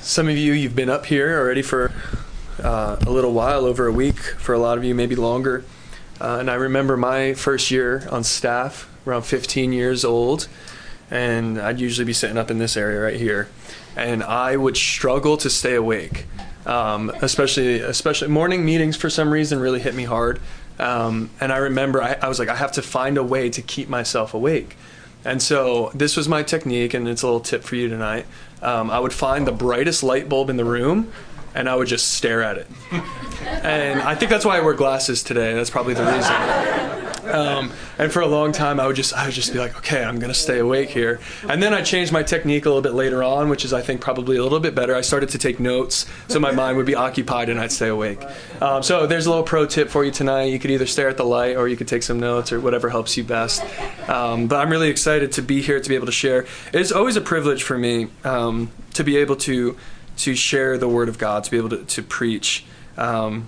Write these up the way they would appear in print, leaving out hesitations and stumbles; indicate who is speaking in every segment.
Speaker 1: Some of you, you've been up here already for a little while, over a week. For a lot of you, maybe longer. And I remember my first year on staff, around 15 years old, and I'd usually be sitting up in this area right here, and I would struggle to stay awake. Especially morning meetings for some reason really hit me hard. And I remember I was like, I have to find a way to keep myself awake. And so this was my technique, and it's a little tip for you tonight. I would find the brightest light bulb in the room, and I would just stare at it. And I think that's why I wear glasses today. That's probably the reason. And for a long time, I would just be like, okay, I'm going to stay awake here. And then I changed my technique a little bit later on, which is, I think, probably a little bit better. I started to take notes, so my mind would be occupied and I'd stay awake. So there's a little pro tip for you tonight. You could either stare at the light or you could take some notes, or whatever helps you best. But I'm really excited to be here, to be able to share. It's always a privilege for me to be able to share the Word of God, to be able to preach. And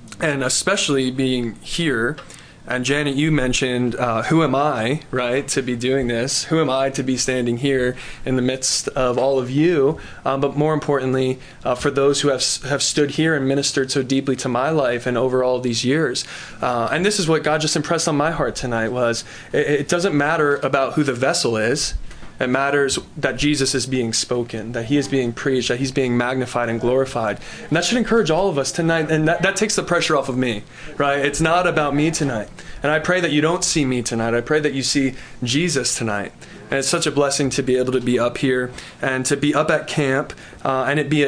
Speaker 1: especially being here. And Janet, you mentioned, who am I, right, to be doing this? Who am I to be standing here in the midst of all of you? But more importantly, for those who have stood here and ministered so deeply to my life and over all these years. And this is what God just impressed on my heart tonight was, it doesn't matter about who the vessel is. It matters that Jesus is being spoken, that he is being preached, that he's being magnified and glorified. And that should encourage all of us tonight. And that takes the pressure off of me, right? It's not about me tonight. And I pray that you don't see me tonight. I pray that you see Jesus tonight. And it's such a blessing to be able to be up here and to be up at camp and it be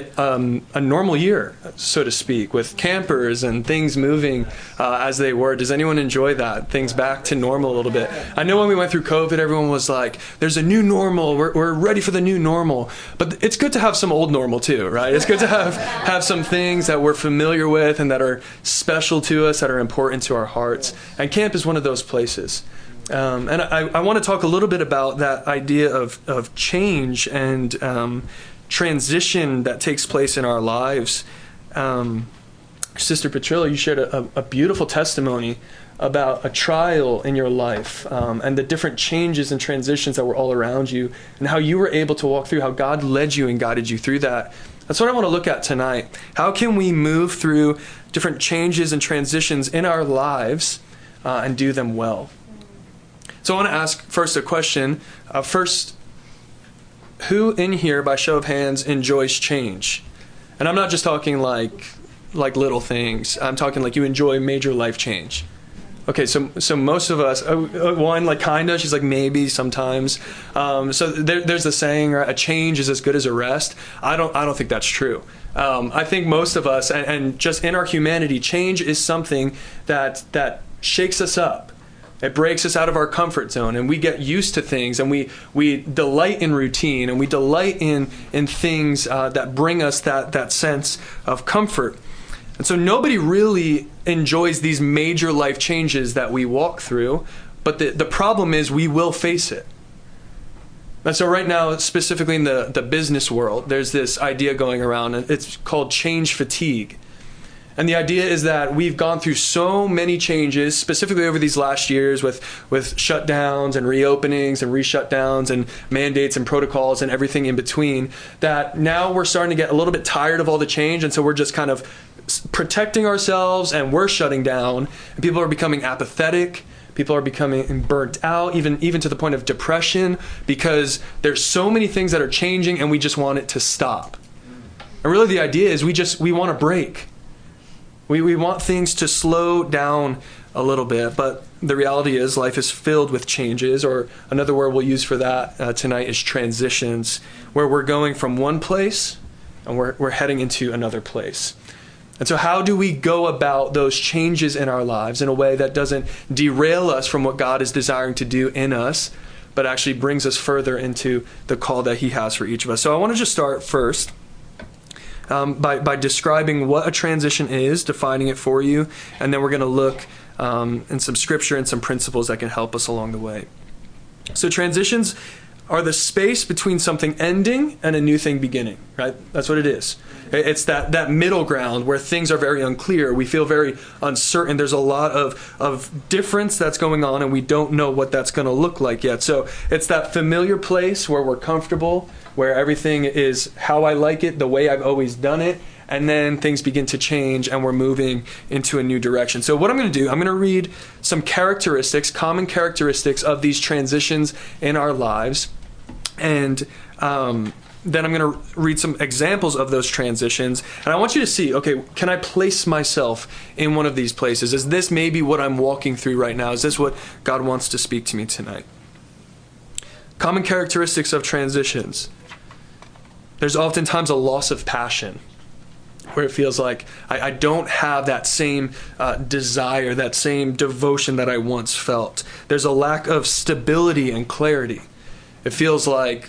Speaker 1: a normal year, so to speak, with campers and things moving as they were. Does anyone enjoy that? Things back to normal a little bit. I know when we went through COVID, everyone was like, there's a new normal. We're ready for the new normal. But it's good to have some old normal too, right? It's good to have some things that we're familiar with and that are special to us, that are important to our hearts. And camp is one of those places. And I want to talk a little bit about that idea of change and transition that takes place in our lives. Sister Petrillo, you shared a beautiful testimony about a trial in your life and the different changes and transitions that were all around you and how you were able to walk through, how God led you and guided you through that. That's what I want to look at tonight. How can we move through different changes and transitions in our lives and do them well? So I want to ask first a question. Who in here, by show of hands, enjoys change? And I'm not just talking like little things. I'm talking like you enjoy major life change. Okay, so most of us, one, like kinda, she's like maybe, sometimes. So there's the saying, right, a change is as good as a rest. I don't think that's true. I think most of us, and just in our humanity, change is something that shakes us up. It breaks us out of our comfort zone, and we get used to things, and we delight in routine, and we delight in things that bring us that sense of comfort. And so nobody really enjoys these major life changes that we walk through, but the problem is we will face it. And so right now, specifically in the business world, there's this idea going around, and it's called change fatigue. And the idea is that we've gone through so many changes, specifically over these last years with shutdowns and reopenings and reshutdowns and mandates and protocols and everything in between, that now we're starting to get a little bit tired of all the change. And so we're just kind of protecting ourselves, and we're shutting down. And people are becoming apathetic. People are becoming burnt out, even to the point of depression, because there's so many things that are changing and we just want it to stop. And really the idea is we want a break. We want things to slow down a little bit, but the reality is life is filled with changes, or another word we'll use for that tonight is transitions, where we're going from one place and we're heading into another place. And so how do we go about those changes in our lives in a way that doesn't derail us from what God is desiring to do in us, but actually brings us further into the call that he has for each of us? So I want to just start first by describing what a transition is, defining it for you, and then we're going to look in some scripture and some principles that can help us along the way. So transitions are the space between something ending and a new thing beginning, right? That's what it is. It's that middle ground where things are very unclear. We feel very uncertain. There's a lot of difference that's going on, and we don't know what that's going to look like yet. So it's that familiar place where we're comfortable, where everything is how I like it, the way I've always done it, and then things begin to change and we're moving into a new direction. So what I'm going to do, I'm going to read some characteristics, common characteristics of these transitions in our lives, and then I'm going to read some examples of those transitions. And I want you to see, okay, can I place myself in one of these places? Is this maybe what I'm walking through right now? Is this what God wants to speak to me tonight? Common characteristics of transitions. There's oftentimes a loss of passion, where it feels like I don't have that same desire, that same devotion that I once felt. There's a lack of stability and clarity. It feels like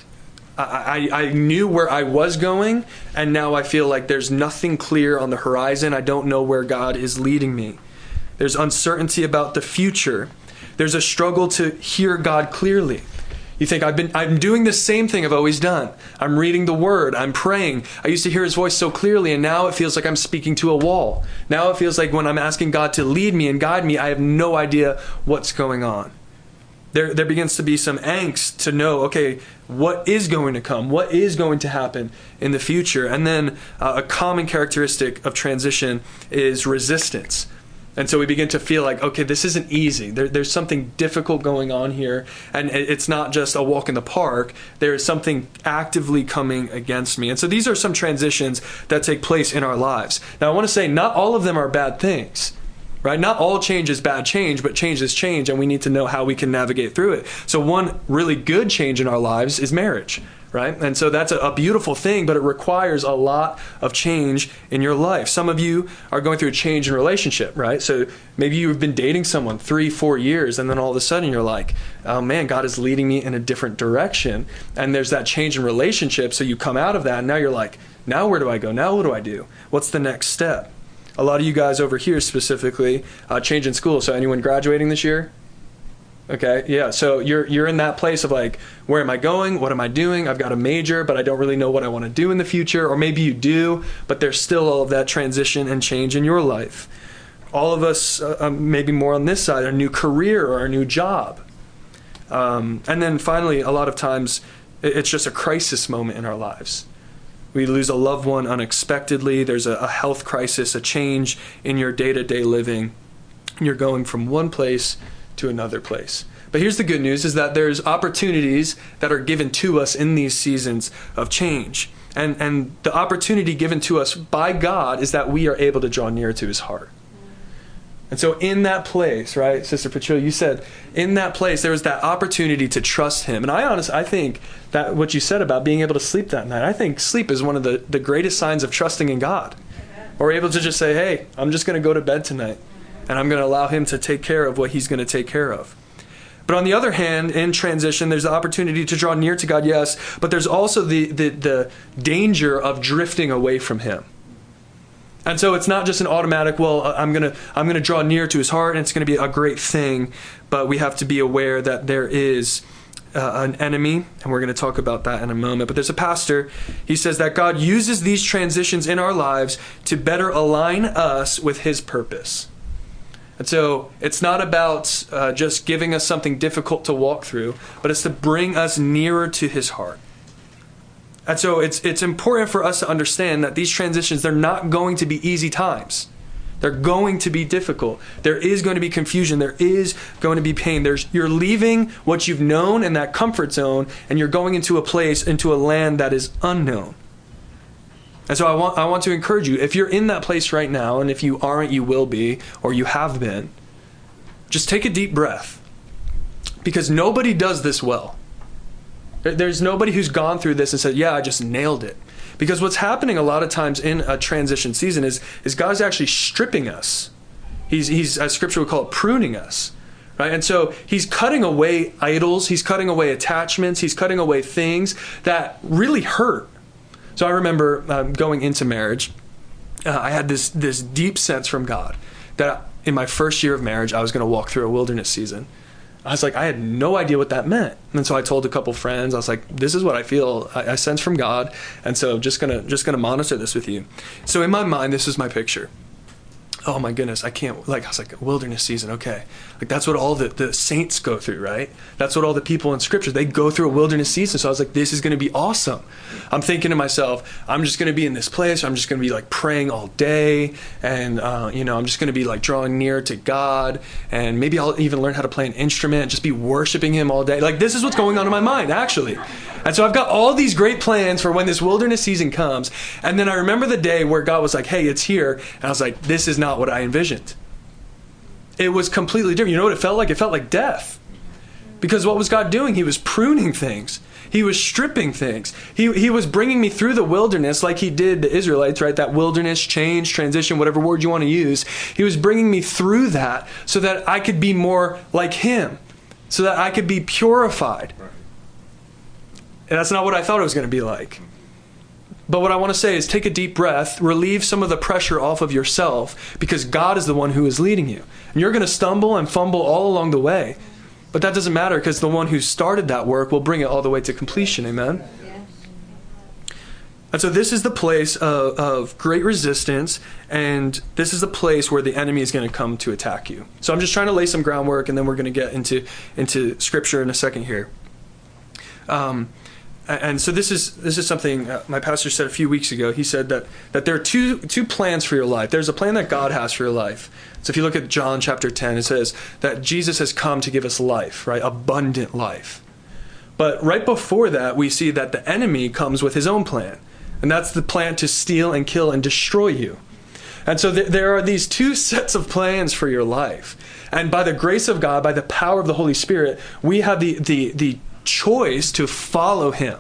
Speaker 1: I knew where I was going, and now I feel like there's nothing clear on the horizon. I don't know where God is leading me. There's uncertainty about the future. There's a struggle to hear God clearly. You think, I'm doing the same thing I've always done. I'm reading the Word. I'm praying. I used to hear His voice so clearly, and now it feels like I'm speaking to a wall. Now it feels like when I'm asking God to lead me and guide me, I have no idea what's going on. There begins to be some angst to know, okay, what is going to come? What is going to happen in the future? And then a common characteristic of transition is resistance. And so we begin to feel like, okay, this isn't easy. There's something difficult going on here. And it's not just a walk in the park. There is something actively coming against me. And so these are some transitions that take place in our lives. Now, I want to say not all of them are bad things. Right? Not all change is bad change, but change is change, and we need to know how we can navigate through it. So one really good change in our lives is marriage, right? And so that's a beautiful thing, but it requires a lot of change in your life. Some of you are going through a change in relationship, right? So maybe you've been dating someone 3-4 years, and then all of a sudden you're like, oh man, God is leading me in a different direction. And there's that change in relationship, so you come out of that, and now you're like, now where do I go? Now what do I do? What's the next step? A lot of you guys over here specifically changing school. So anyone graduating this year? Okay, yeah. So you're in that place of like, where am I going? What am I doing? I've got a major, but I don't really know what I want to do in the future. Or maybe you do, but there's still all of that transition and change in your life. All of us, maybe more on this side, a new career or a new job. And then finally, a lot of times, it's just a crisis moment in our lives. We lose a loved one unexpectedly. There's a health crisis, a change in your day-to-day living. You're going from one place to another place. But here's the good news, is that there's opportunities that are given to us in these seasons of change. And the opportunity given to us by God is that we are able to draw near to His heart. And so in that place, right, Sister Patricia, you said, in that place, there was that opportunity to trust Him. And I think that what you said about being able to sleep that night, I think sleep is one of the greatest signs of trusting in God. We're able to just say, hey, I'm just going to go to bed tonight, and I'm going to allow Him to take care of what He's going to take care of. But on the other hand, in transition, there's the opportunity to draw near to God, yes, but there's also the danger of drifting away from Him. And so it's not just an automatic, well, I'm gonna draw near to His heart, and it's going to be a great thing, but we have to be aware that there is an enemy, and we're going to talk about that in a moment. But there's a pastor, he says that God uses these transitions in our lives to better align us with His purpose. And so it's not about just giving us something difficult to walk through, but it's to bring us nearer to His heart. And so it's important for us to understand that these transitions, they're not going to be easy times. They're going to be difficult. There is going to be confusion. There is going to be pain. You're leaving what you've known in that comfort zone, and you're going into a place, into a land that is unknown. And so I want to encourage you, if you're in that place right now, and if you aren't, you will be, or you have been, just take a deep breath. Because nobody does this well. There's nobody who's gone through this and said, yeah, I just nailed it. Because what's happening a lot of times in a transition season is God's actually stripping us. He's, as Scripture would call it, pruning us. Right? And so He's cutting away idols. He's cutting away attachments. He's cutting away things that really hurt. So I remember going into marriage, I had this deep sense from God that in my first year of marriage, I was going to walk through a wilderness season. I was like, I had no idea what that meant. And so I told a couple friends, I was like, this is what I feel. I sense from God. And so just gonna monitor this with you. So in my mind, this is my picture. oh my goodness, I was like, wilderness season, okay. Like that's what all the saints go through, right? That's what all the people in scripture, they go through a wilderness season. So I was like, this is going to be awesome. I'm thinking to myself, I'm just going to be in this place. I'm just going to be like praying all day. And, I'm just going to be like drawing near to God. And maybe I'll even learn how to play an instrument and just be worshiping him all day. Like this is what's going on in my mind, actually. And so I've got all these great plans for when this wilderness season comes. And then I remember the day where God was like, hey, it's here. And I was like, this is not what I envisioned. It was completely different. You know what it felt like? It felt like death. Because what was God doing? He was pruning things. He was stripping things. He was bringing me through the wilderness like he did the Israelites, right? That wilderness, change, transition, whatever word you want to use. He was bringing me through that so that I could be more like him, so that I could be purified. And that's not what I thought it was going to be like. But what I want to say is take a deep breath, relieve some of the pressure off of yourself, because God is the one who is leading you. And you're going to stumble and fumble all along the way. But that doesn't matter, because the one who started that work will bring it all the way to completion. Amen? And so this is the place of great resistance, and this is the place where the enemy is going to come to attack you. So I'm just trying to lay some groundwork, and then we're going to get into Scripture in a second here. And so this is something my pastor said a few weeks ago. He said that there are two plans for your life. There's a plan that God has for your life. So if you look at John chapter 10, it says that Jesus has come to give us life, right? Abundant life. But right before that, we see that the enemy comes with his own plan. And that's the plan to steal and kill and destroy you. And so there are these two sets of plans for your life. And by the grace of God, by the power of the Holy Spirit, we have the choice to follow him.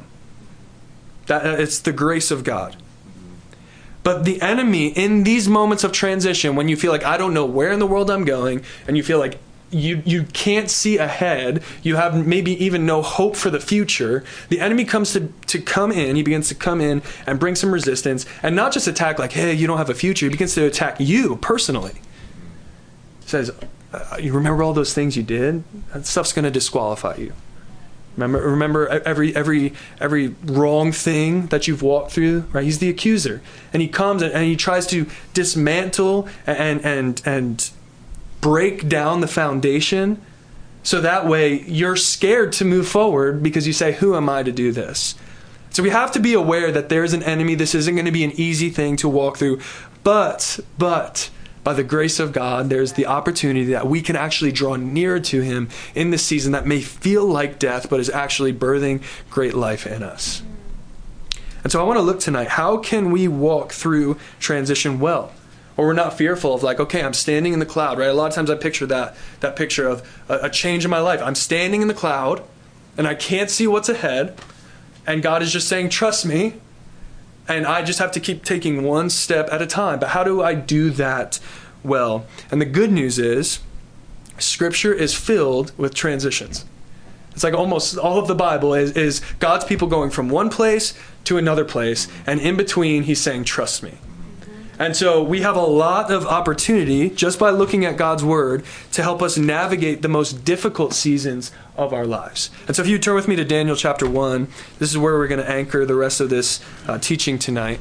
Speaker 1: It's the grace of God. But the enemy, in these moments of transition, when you feel like I don't know where in the world I'm going, and you feel like you can't see ahead, you have maybe even no hope for the future, the enemy comes to come in. He begins to come in and bring some resistance, and not just attack like, hey, you don't have a future. He begins to attack you personally. He says, you remember all those things you did? That stuff's going to disqualify you. Remember every wrong thing that you've walked through, right? He's the accuser. And he comes and he tries to dismantle and break down the foundation, so that way you're scared to move forward because you say, who am I to do this? So we have to be aware that there's an enemy. This isn't going to be an easy thing to walk through. But by the grace of God, there's the opportunity that we can actually draw nearer to him in this season that may feel like death, but is actually birthing great life in us. And so I want to look tonight, how can we walk through transition well? Or we're not fearful of like, okay, I'm standing in the cloud, right? A lot of times I picture that picture of a change in my life. I'm standing in the cloud, and I can't see what's ahead, and God is just saying, trust me. And I just have to keep taking one step at a time. But how do I do that well? And the good news is, Scripture is filled with transitions. It's like almost all of the Bible is God's people going from one place to another place. And in between, he's saying, trust me. And so we have a lot of opportunity just by looking at God's Word to help us navigate the most difficult seasons of our lives. And so if you turn with me to Daniel chapter 1, this is where we're going to anchor the rest of this teaching tonight.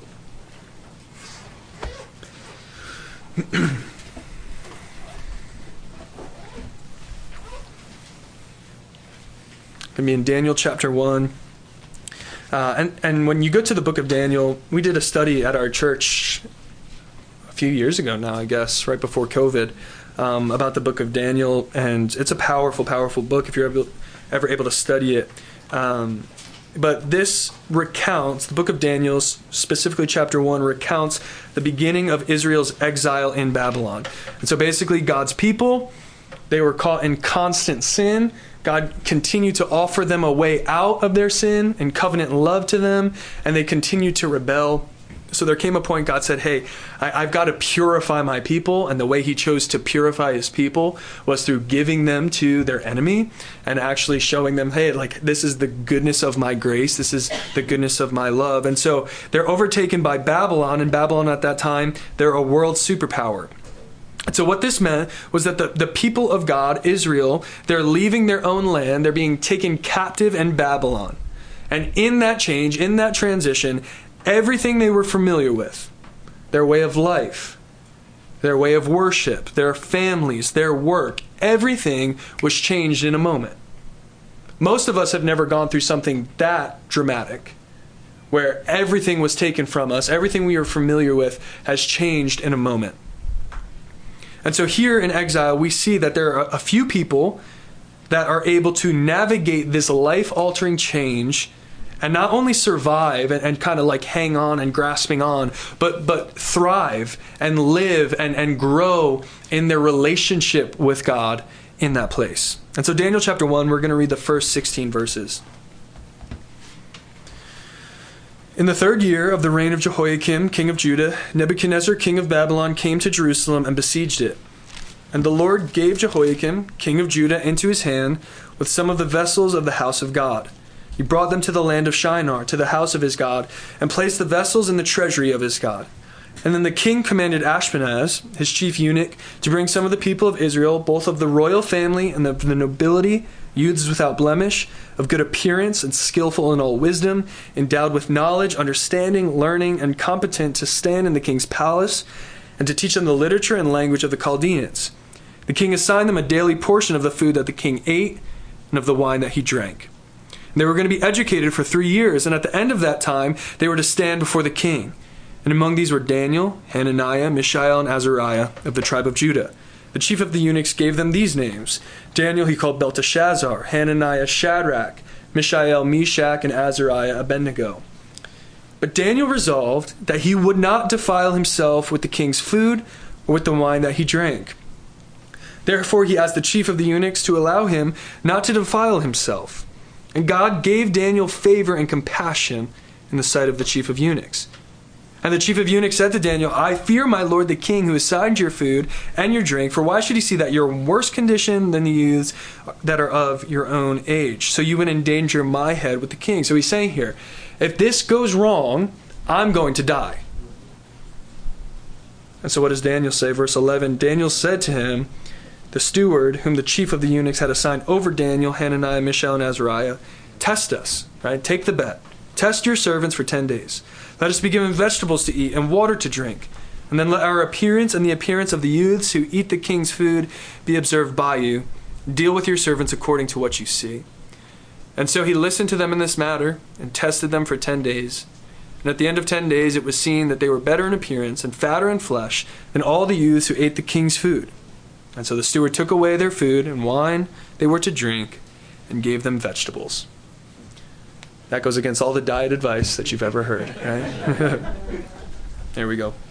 Speaker 1: Going to be in Daniel chapter 1. And when you go to the book of Daniel, we did a study at our church a few years ago now, I guess, right before COVID, about the book of Daniel. And it's a powerful, powerful book if you're ever able to study it. But this recounts, the book of Daniel, specifically chapter 1, recounts the beginning of Israel's exile in Babylon. And so basically God's people, they were caught in constant sin. God continued to offer them a way out of their sin and covenant love to them, and they continued to rebel. So there came a point God said, hey, I've got to purify my people. And the way he chose to purify his people was through giving them to their enemy and actually showing them, hey, like this is the goodness of my grace. This is the goodness of my love. And so they're overtaken by Babylon, and Babylon at that time, they're a world superpower. And so what this meant was that the people of God, Israel, they're leaving their own land. They're being taken captive in Babylon. And in that change, in that transition, everything they were familiar with, their way of life, their way of worship, their families, their work, everything was changed in a moment. Most of us have never gone through something that dramatic, where everything was taken from us, everything we were familiar with has changed in a moment. And so here in exile, we see that there are a few people that are able to navigate this life-altering change and not only survive and kind of like hang on and grasping on, but thrive and live and grow in their relationship with God in that place. And so Daniel chapter 1, we're going to read the first 16 verses. In the 3rd year of the reign of Jehoiakim, king of Judah, Nebuchadnezzar, king of Babylon, came to Jerusalem and besieged it. And the Lord gave Jehoiakim, king of Judah, into his hand with some of the vessels of the house of God. He brought them to the land of Shinar, to the house of his God, and placed the vessels in the treasury of his God. And then the king commanded Ashpenaz, his chief eunuch, to bring some of the people of Israel, both of the royal family and of the nobility, youths without blemish, of good appearance and skillful in all wisdom, endowed with knowledge, understanding, learning, and competent to stand in the king's palace, and to teach them the literature and language of the Chaldeans. The king assigned them a daily portion of the food that the king ate and of the wine that he drank. And they were going to be educated for 3 years, and at the end of that time, they were to stand before the king. And among these were Daniel, Hananiah, Mishael, and Azariah of the tribe of Judah. The chief of the eunuchs gave them these names. Daniel he called Belteshazzar, Hananiah Shadrach, Mishael Meshach, and Azariah Abednego. But Daniel resolved that he would not defile himself with the king's food or with the wine that he drank. Therefore he asked the chief of the eunuchs to allow him not to defile himself. And God gave Daniel favor and compassion in the sight of the chief of eunuchs. And the chief of eunuchs said to Daniel, I fear my lord the king who assigned your food and your drink, for why should he see that you're in worse condition than the youths that are of your own age? So you would endanger my head with the king. So he's saying here, if this goes wrong, I'm going to die. And so what does Daniel say? Verse 11, Daniel said to him, the steward, whom the chief of the eunuchs had assigned over Daniel, Hananiah, Mishael, and Azariah, test us, right? Take the bet. Test your servants for 10 days. Let us be given vegetables to eat and water to drink. And then let our appearance and the appearance of the youths who eat the king's food be observed by you. Deal with your servants according to what you see. And so he listened to them in this matter and tested them for 10 days. And at the end of 10 days it was seen that they were better in appearance and fatter in flesh than all the youths who ate the king's food. And so the steward took away their food and wine they were to drink and gave them vegetables. That goes against all the diet advice that you've ever heard, right? There we go.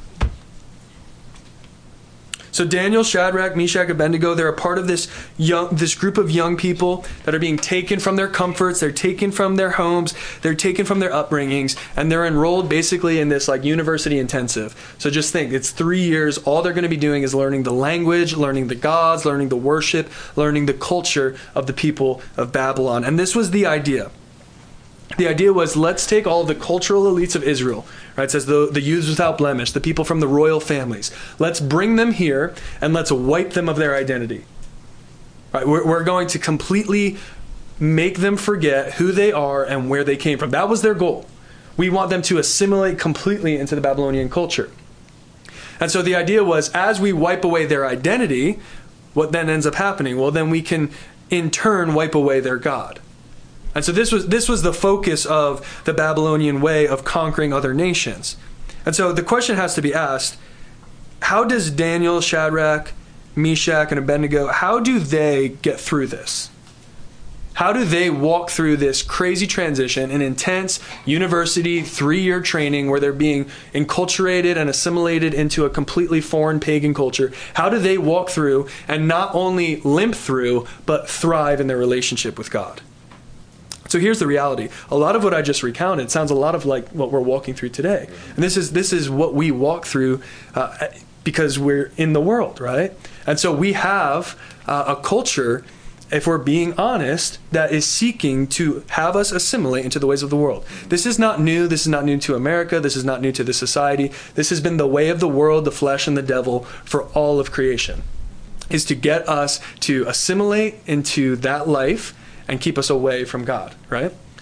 Speaker 1: So Daniel, Shadrach, Meshach, Abednego, they're a part of this group of young people that are being taken from their comforts, they're taken from their homes, they're taken from their upbringings, and they're enrolled basically in this like university intensive. So just think, it's 3 years, all they're going to be doing is learning the language, learning the gods, learning the worship, learning the culture of the people of Babylon. And this was the idea. The idea was, let's take all of the cultural elites of Israel, right? It says the youths without blemish, the people from the royal families. Let's bring them here and let's wipe them of their identity. Right? We're going to completely make them forget who they are and where they came from. That was their goal. We want them to assimilate completely into the Babylonian culture. And so the idea was, as we wipe away their identity, what then ends up happening? Well, then we can in turn wipe away their God. And so this was the focus of the Babylonian way of conquering other nations. And so the question has to be asked, how does Daniel, Shadrach, Meshach, and Abednego, how do they get through this? How do they walk through this crazy transition, an intense university 3-year training where they're being enculturated and assimilated into a completely foreign pagan culture? How do they walk through and not only limp through, but thrive in their relationship with God? So here's the reality. A lot of what I just recounted sounds a lot of like what we're walking through today. And this is what we walk through because we're in the world, right? And so we have a culture, if we're being honest, that is seeking to have us assimilate into the ways of the world. This is not new. This is not new to America. This is not new to this society. This has been the way of the world, the flesh, and the devil for all of creation, is to get us to assimilate into that life and keep us away from God, right?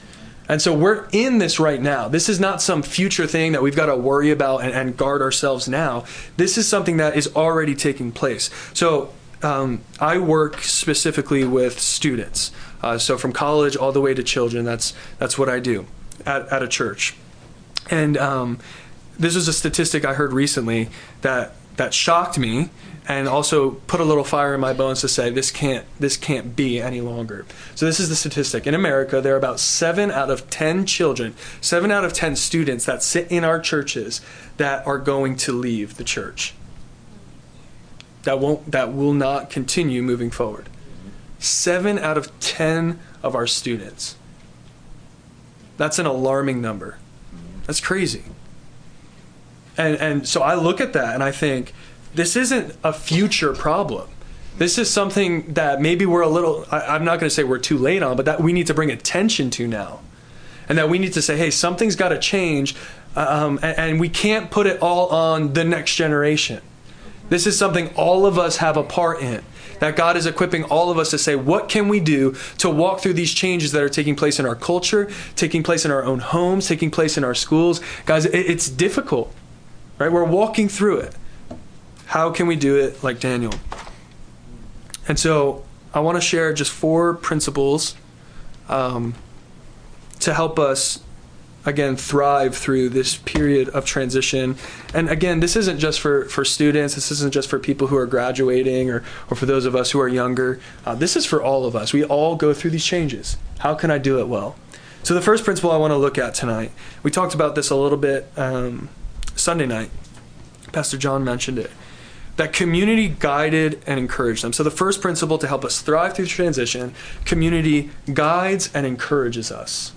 Speaker 1: And so we're in this right now. This is not some future thing that we've got to worry about and guard ourselves now. This is something that is already taking place. So I work specifically with students. So from college all the way to children, that's what I do at a church. And this is a statistic I heard recently that shocked me, and also put a little fire in my bones to say this can't be any longer. So this is the statistic. In America, there are about 7 out of 10 children, 7 out of 10 students that sit in our churches that are going to leave the church. That will not continue moving forward. 7 out of 10 of our students. That's an alarming number. That's crazy. And so I look at that and I think, this isn't a future problem. This is something that maybe we're I'm not going to say we're too late on, but that we need to bring attention to now. And that we need to say, hey, something's got to change, and we can't put it all on the next generation. This is something all of us have a part in. That God is equipping all of us to say, what can we do to walk through these changes that are taking place in our culture, taking place in our own homes, taking place in our schools? Guys, it's difficult, right? We're walking through it. How can we do it like Daniel? And so I want to share just 4 principles to help us, again, thrive through this period of transition. And again, this isn't just for students. This isn't just for people who are graduating or for those of us who are younger. This is for all of us. We all go through these changes. How can I do it well? So the first principle I want to look at tonight, we talked about this a little bit Sunday night. Pastor John mentioned it. That community guided and encouraged them. So the first principle to help us thrive through transition, community guides and encourages us.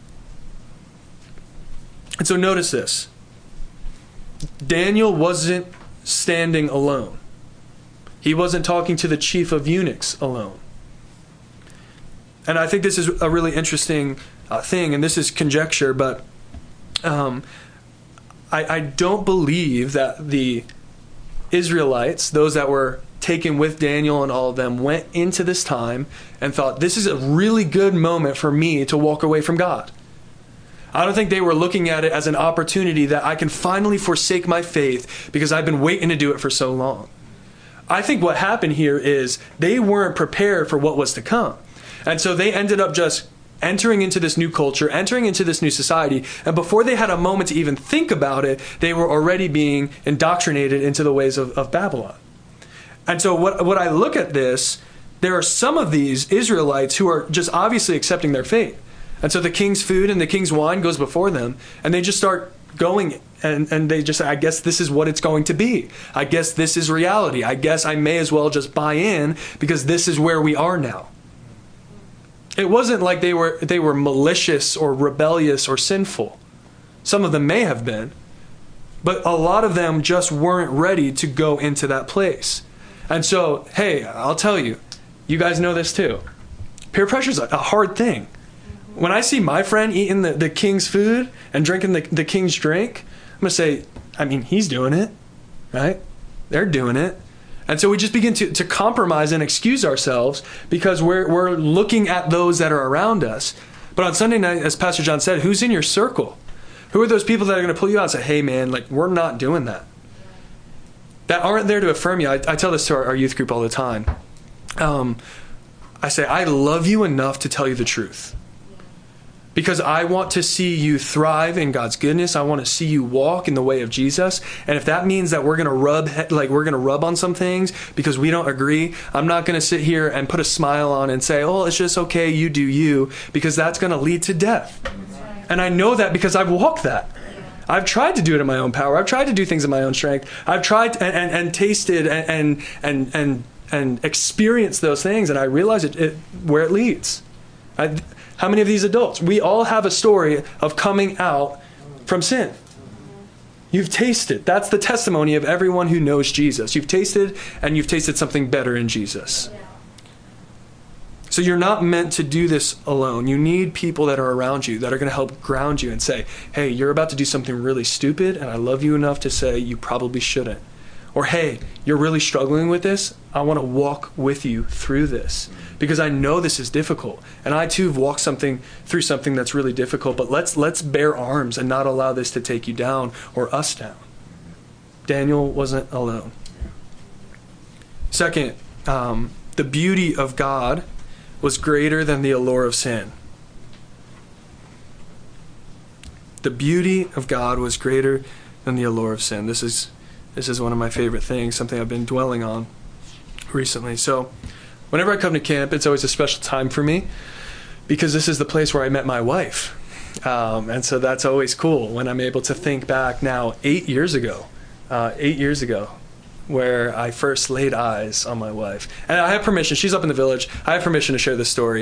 Speaker 1: And so notice this. Daniel wasn't standing alone. He wasn't talking to the chief of eunuchs alone. And I think this is a really interesting thing, and this is conjecture, but I don't believe that the Israelites, those that were taken with Daniel and all of them, went into this time and thought, this is a really good moment for me to walk away from God. I don't think they were looking at it as an opportunity that I can finally forsake my faith because I've been waiting to do it for so long. I think what happened here is they weren't prepared for what was to come. And so they ended up just entering into this new culture, entering into this new society, and before they had a moment to even think about it, they were already being indoctrinated into the ways of Babylon. And so what I look at this, there are some of these Israelites who are just obviously accepting their fate. And so the king's food and the king's wine goes before them, and they just start going, and they just say, I guess this is what it's going to be. I guess this is reality. I guess I may as well just buy in because this is where we are now. It wasn't like they were malicious or rebellious or sinful. Some of them may have been, but a lot of them just weren't ready to go into that place. And so, hey, I'll tell you, you guys know this too. Peer pressure is a hard thing. When I see my friend eating the king's food and drinking the king's drink, I'm going to say, I mean, he's doing it, right? They're doing it. And so we just begin to compromise and excuse ourselves because we're looking at those that are around us. But on Sunday night, as Pastor John said, who's in your circle? Who are those people that are going to pull you out and say, hey, man, like, we're not doing that? That aren't there to affirm you. I tell this to our youth group all the time. I say, I love you enough to tell you the truth. Because I want to see you thrive in God's goodness. I want to see you walk in the way of Jesus. And if that means that we're going to rub on some things because we don't agree, I'm not going to sit here and put a smile on and say, oh, it's just okay, you do you, because that's going to lead to death. And I know that because I've walked that. I've tried to do it in my own power. I've tried to do things in my own strength. I've tried and tasted and experienced those things, and I realize where it leads. How many of these adults? We all have a story of coming out from sin. You've tasted. That's the testimony of everyone who knows Jesus. You've tasted, and you've tasted something better in Jesus. So you're not meant to do this alone. You need people that are around you that are going to help ground you and say, hey, you're about to do something really stupid, and I love you enough to say you probably shouldn't. Or, hey, you're really struggling with this. I want to walk with you through this. because I know this is difficult. And I too have walked through something that's really difficult, but let's bear arms and not allow this to take you down or us down. Daniel wasn't alone. Second, the beauty of God was greater than the allure of sin. The beauty of God was greater than the allure of sin. This is one of my favorite things, something I've been dwelling on recently. So whenever I come to camp, it's always a special time for me because this is the place where I met my wife. And so that's always cool when I'm able to think back now 8 years ago, where I first laid eyes on my wife. And I have permission. She's up in the village. I have permission to share this story.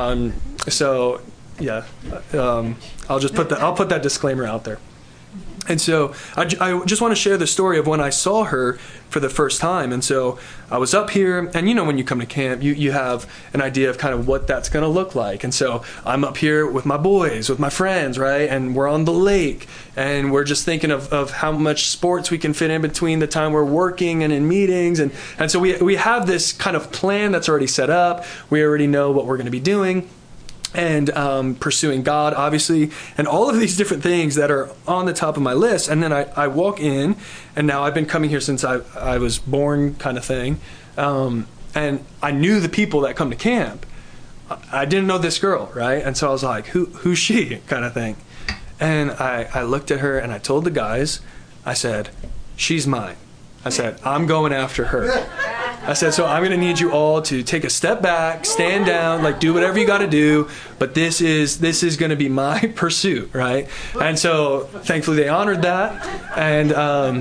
Speaker 1: So yeah, I'll put that disclaimer out there. And so I just want to share the story of when I saw her for the first time. And so I was up here, and when you come to camp, you have an idea of kind of what that's going to look like. And so I'm up here with my boys, with my friends, right? And we're on the lake, and we're just thinking of how much sports we can fit in between the time we're working and in meetings. And so we have this kind of plan that's already set up. We already know what we're going to be doing. And pursuing God, obviously, and all of these different things that are on the top of my list. And then I walk in, and now I've been coming here since I was born, kind of thing. And I knew the people that come to camp. I didn't know this girl, right? And so I was like, who's she, kind of thing. And I looked at her, and I told the guys, I said, she's mine. I said, I'm going after her. I said, so I'm going to need you all to take a step back, stand down, like do whatever you got to do. But this is going to be my pursuit, right? And so thankfully they honored that. And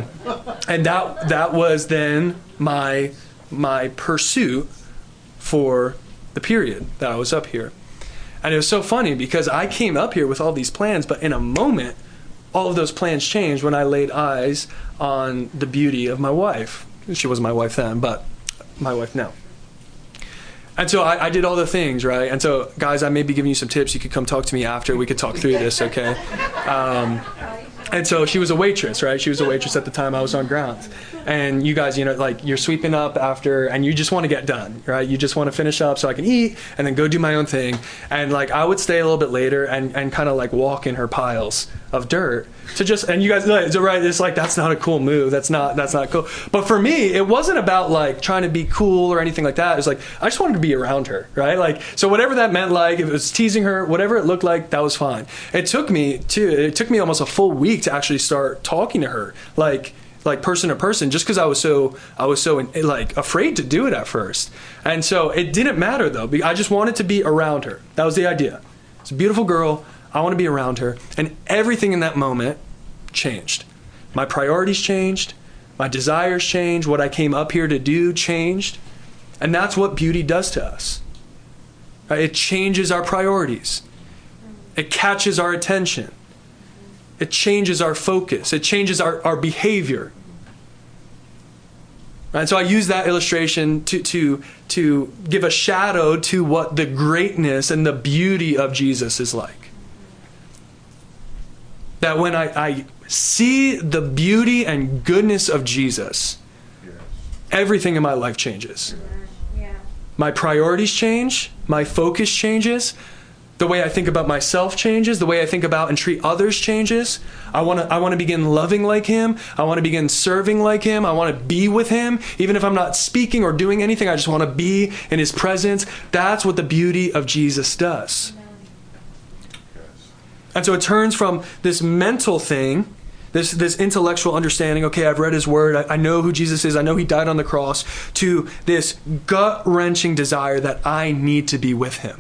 Speaker 1: that was then my pursuit for the period that I was up here. And it was so funny because I came up here with all these plans, but in a moment, all of those plans changed when I laid eyes on the beauty of my wife. She wasn't my wife then, but my wife now. And so I did all the things, right? And so, guys, I may be giving you some tips. You could come talk to me after. We could talk through this, okay? And so she was a waitress, right? She was a waitress at the time I was on grounds. And you guys, like you're sweeping up after, and you just want to get done, right? You just want to finish up so I can eat and then go do my own thing. And like I would stay a little bit later and kind of like walk in her piles of dirt to just, and you guys, right? It's like, that's not a cool move. That's not cool. But for me, it wasn't about like trying to be cool or anything like that. It was like, I just wanted to be around her, right? Like, so whatever that meant, like if it was teasing her, whatever it looked like, that was fine. It took me almost a full week to actually start talking to her, like person to person, just because I was so like afraid to do it at first. And so it didn't matter though. I just wanted to be around her. That was the idea. It's a beautiful girl. I want to be around her. And everything in that moment changed. My priorities changed. My desires changed. What I came up here to do changed. And that's what beauty does to us. It changes our priorities. It catches our attention. It changes our focus. It changes our behavior. And so I use that illustration to give a shadow to what the greatness and the beauty of Jesus is like. That when I see the beauty and goodness of Jesus, everything in my life changes. My priorities change. My focus changes. The way I think about myself changes. The way I think about and treat others changes. I want to begin loving like Him. I want to begin serving like Him. I want to be with Him. Even if I'm not speaking or doing anything, I just want to be in His presence. That's what the beauty of Jesus does. And so it turns from this mental thing, this intellectual understanding, okay, I've read His Word, I know who Jesus is, I know He died on the cross, to this gut-wrenching desire that I need to be with Him.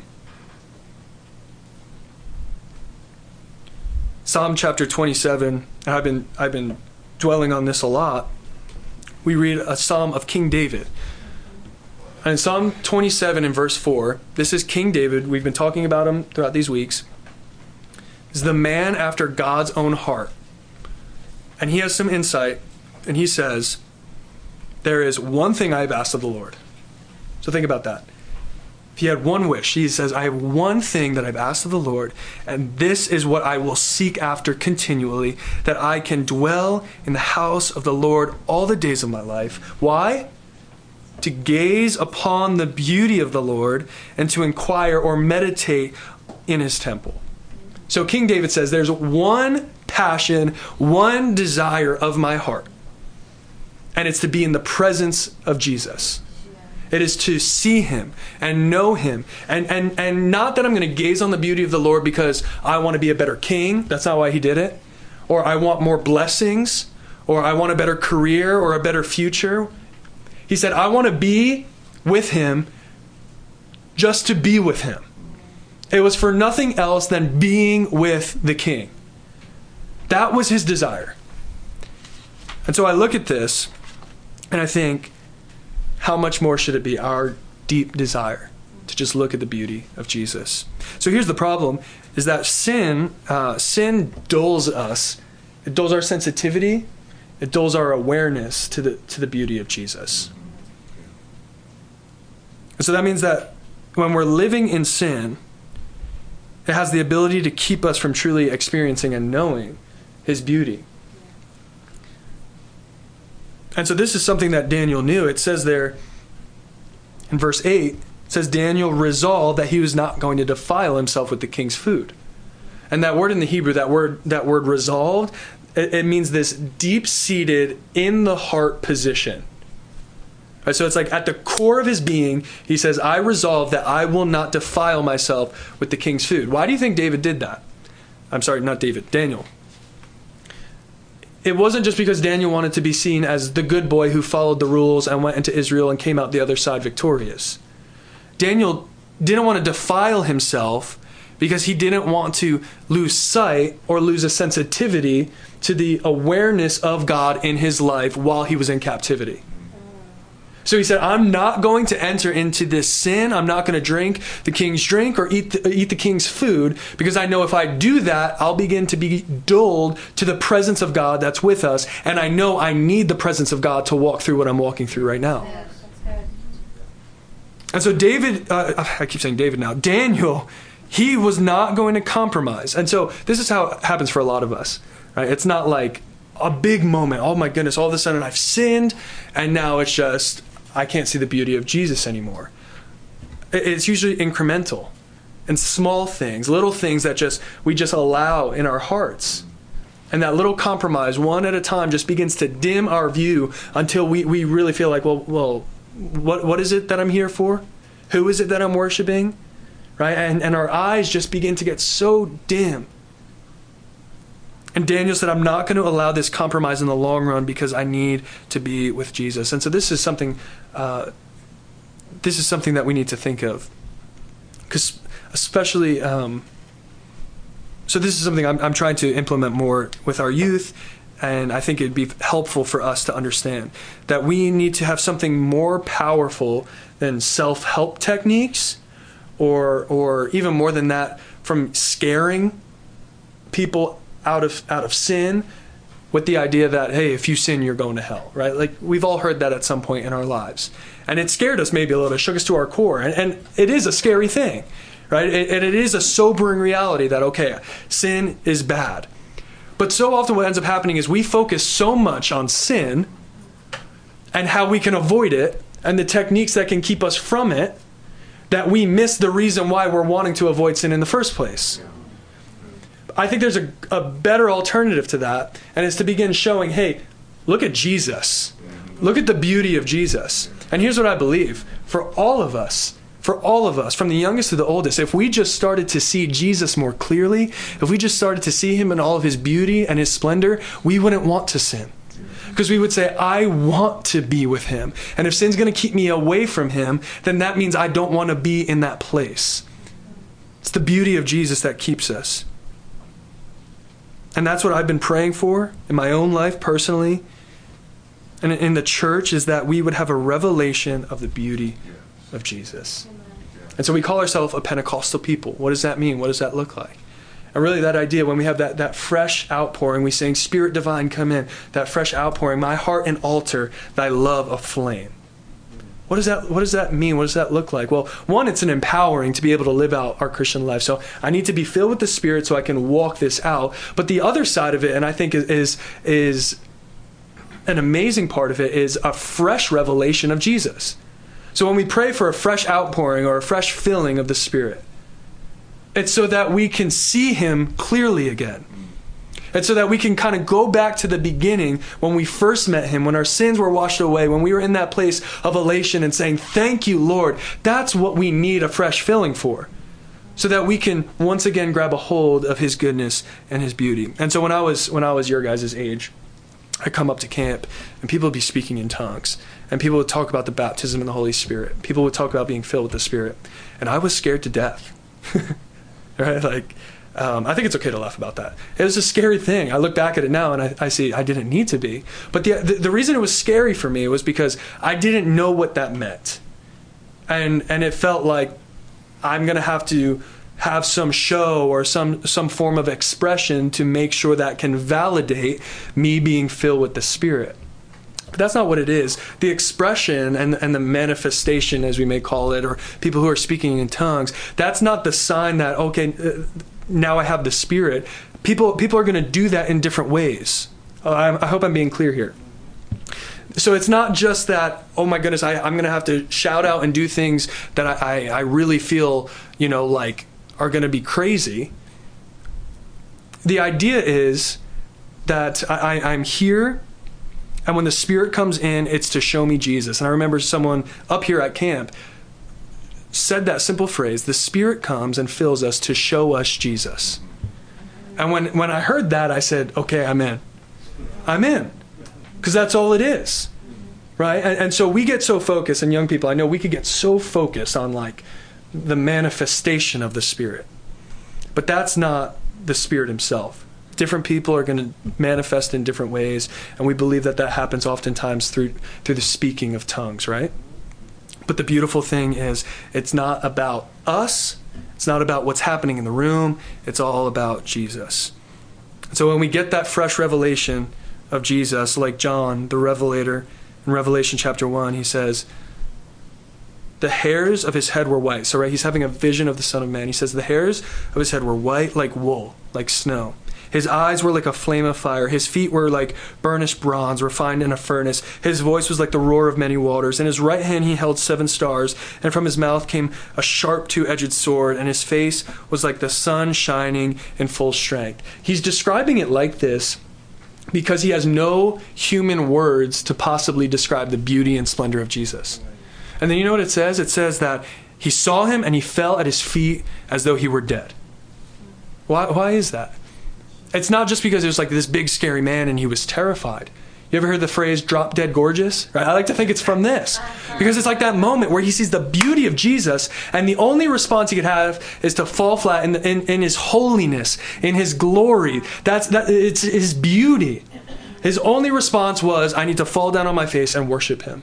Speaker 1: Psalm chapter 27, and I've been dwelling on this a lot. We read a psalm of King David. And in Psalm 27 in verse 4, this is King David. We've been talking about him throughout these weeks. He's the man after God's own heart. And he has some insight, and he says, there is one thing I have asked of the Lord. So think about that. If he had one wish, he says, I have one thing that I've asked of the Lord, and this is what I will seek after continually, that I can dwell in the house of the Lord all the days of my life. Why? to gaze upon the beauty of the Lord and to inquire or meditate in his temple. So King David says, there's one passion, one desire of my heart, and it's to be in the presence of Jesus. It is to see him and know him. And not that I'm going to gaze on the beauty of the Lord because I want to be a better king. That's not why he did it. Or I want more blessings. Or I want a better career or a better future. He said, I want to be with him just to be with him. It was for nothing else than being with the king. That was his desire. And so I look at this and I think, how much more should it be our deep desire to just look at the beauty of Jesus? So here's the problem, is that sin dulls us. It dulls our sensitivity. It dulls our awareness to the beauty of Jesus. And so that means that when we're living in sin, it has the ability to keep us from truly experiencing and knowing his beauty. And so this is something that Daniel knew. It says there in verse 8, it says Daniel resolved that he was not going to defile himself with the king's food. And that word in the Hebrew, that word resolved, it means this deep-seated, in-the-heart position. Right, so it's like at the core of his being, he says, I resolve that I will not defile myself with the king's food. Why do you think David did that? I'm sorry, not David, Daniel. It wasn't just because Daniel wanted to be seen as the good boy who followed the rules and went into Israel and came out the other side victorious. Daniel didn't want to defile himself because he didn't want to lose sight or lose a sensitivity to the awareness of God in his life while he was in captivity. So he said, I'm not going to enter into this sin. I'm not going to drink the king's drink or eat the king's food, because I know if I do that, I'll begin to be dulled to the presence of God that's with us. And I know I need the presence of God to walk through what I'm walking through right now.
Speaker 2: Yes, that's good.
Speaker 1: And so David, I keep saying David now, Daniel, he was not going to compromise. And so this is how it happens for a lot of us, right? It's not like a big moment. Oh my goodness, all of a sudden I've sinned, and now it's just, I can't see the beauty of Jesus anymore. It's usually incremental and small things, little things that we just allow in our hearts. And that little compromise, one at a time, just begins to dim our view until we really feel like, well, what is it that I'm here for? Who is it that I'm worshiping? Right? And our eyes just begin to get so dim. And Daniel said, I'm not going to allow this compromise in the long run because I need to be with Jesus. And so this is something that we need to think of. Because especially, so this is something I'm trying to implement more with our youth. And I think it'd be helpful for us to understand that we need to have something more powerful than self-help techniques, or even more than that, from scaring people out of sin with the idea that, hey, if you sin, you're going to hell, right? Like, we've all heard that at some point in our lives. And it scared us maybe a little bit, shook us to our core. And it is a scary thing, right? And it is a sobering reality that, okay, sin is bad. But so often what ends up happening is we focus so much on sin and how we can avoid it and the techniques that can keep us from it that we miss the reason why we're wanting to avoid sin in the first place. I think there's a better alternative to that, and it's to begin showing, hey, look at Jesus. Look at the beauty of Jesus. And here's what I believe. For all of us, from the youngest to the oldest, if we just started to see Jesus more clearly, if we just started to see him in all of his beauty and his splendor, we wouldn't want to sin. Because we would say, I want to be with him. And if sin's going to keep me away from him, then that means I don't want to be in that place. It's the beauty of Jesus that keeps us. And that's what I've been praying for in my own life personally and in the church, is that we would have a revelation of the beauty of Jesus. And so we call ourselves a Pentecostal people. What does that mean? What does that look like? And really that idea, when we have that fresh outpouring, we sing, Spirit divine, come in. That fresh outpouring, my heart an altar, thy love a flame. What does that mean? What does that look like? Well, one, it's an empowering to be able to live out our Christian life. So I need to be filled with the Spirit so I can walk this out. But the other side of it, and I think is an amazing part of it, is a fresh revelation of Jesus. So when we pray for a fresh outpouring or a fresh filling of the Spirit, it's so that we can see him clearly again. It's so that we can kind of go back to the beginning when we first met him, when our sins were washed away, when we were in that place of elation and saying, thank you, Lord. That's what we need a fresh filling for. So that we can once again grab a hold of his goodness and his beauty. And so when I was your guys' age, I'd come up to camp and people would be speaking in tongues. And people would talk about the baptism in the Holy Spirit. People would talk about being filled with the Spirit. And I was scared to death. Right? I think it's okay to laugh about that. It was a scary thing. I look back at it now and I see I didn't need to be. But the reason it was scary for me was because I didn't know what that meant. And it felt like I'm going to have some show or some form of expression to make sure that can validate me being filled with the Spirit. But that's not what it is. The expression and the manifestation, as we may call it, or people who are speaking in tongues, that's not the sign that, okay, now I have the Spirit. People are going to do that in different ways. I hope I'm being clear here. So it's not just that, oh my goodness, I'm going to have to shout out and do things that I really feel, like are going to be crazy. The idea is that I'm here, and when the Spirit comes in, it's to show me Jesus. And I remember someone up here at camp said that simple phrase, the Spirit comes and fills us to show us Jesus. And when I heard that, I said, okay, I'm in. I'm in. Because that's all it is, right? And so we get so focused, and young people, I know we could get so focused on the manifestation of the Spirit. But that's not the Spirit himself. Different people are going to manifest in different ways, and we believe that happens oftentimes through the speaking of tongues, right? But the beautiful thing is it's not about us. It's not about what's happening in the room. It's all about Jesus. So when we get that fresh revelation of Jesus, like John, the Revelator, in Revelation chapter 1, he says, the hairs of his head were white. So, right, he's having a vision of the Son of Man. He says the hairs of his head were white like wool, like snow. His eyes were like a flame of fire. His feet were like burnished bronze, refined in a furnace. His voice was like the roar of many waters. In his right hand he held 7 stars, and from his mouth came a sharp 2-edged sword, and his face was like the sun shining in full strength. He's describing it like this because he has no human words to possibly describe the beauty and splendor of Jesus. And then you know what it says? It says that he saw him and he fell at his feet as though he were dead. Why is that? It's not just because it was like this big scary man and he was terrified. You ever heard the phrase drop dead gorgeous? Right? I like to think it's from this. Because it's like that moment where he sees the beauty of Jesus, and the only response he could have is to fall flat in his holiness, in his glory. It's his beauty. His only response was, I need to fall down on my face and worship him.